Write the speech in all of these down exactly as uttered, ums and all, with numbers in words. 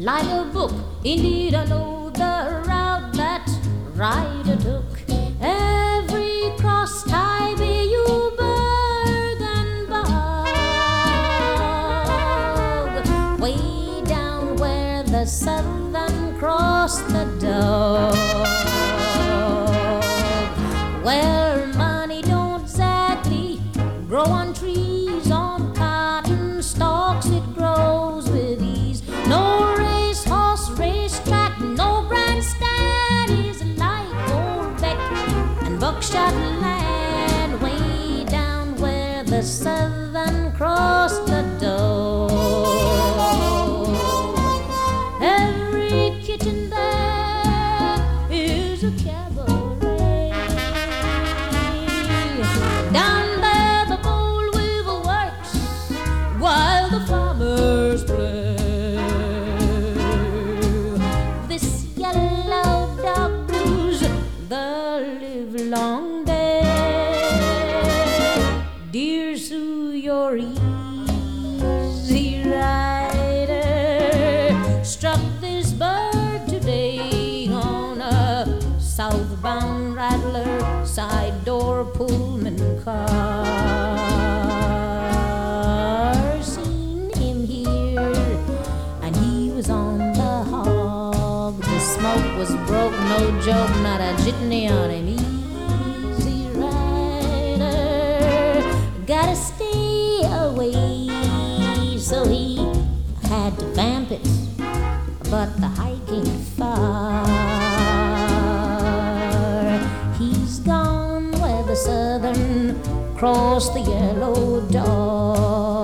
like a book. Indeed, I know the route that rider took. Every cross Tiberiu, Berg and Bog, way down where the Southern cross the Dog, where money don't exactly grow on trees, on cotton stalks it grows with ease. No race horse, race track, no grandstand is like old Beck and Buckshot land, way down where the Southern cross the Dog. Every kitchen there is a cabaret. Down there the boll weevil works while the farmers play. This yellow dog blues the livelong day. Dear Sue, your easy rider struck this bird today on a southbound rattler side door Pullman car. Seen him here, and he was on the hog. The smoke was broke, no joke, not a jitney on him. Easy rider, gotta stay away, so he had to vamp it, but the hike ain't far. He's gone where the Southern cross the Yellow Dog.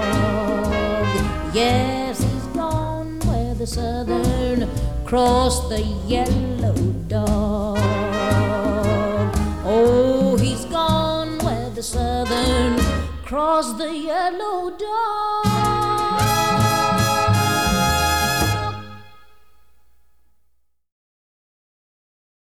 Yes, he's gone where the Southern cross the Yellow Dog. Oh, he's gone where the Southern cross the Yellow Dog.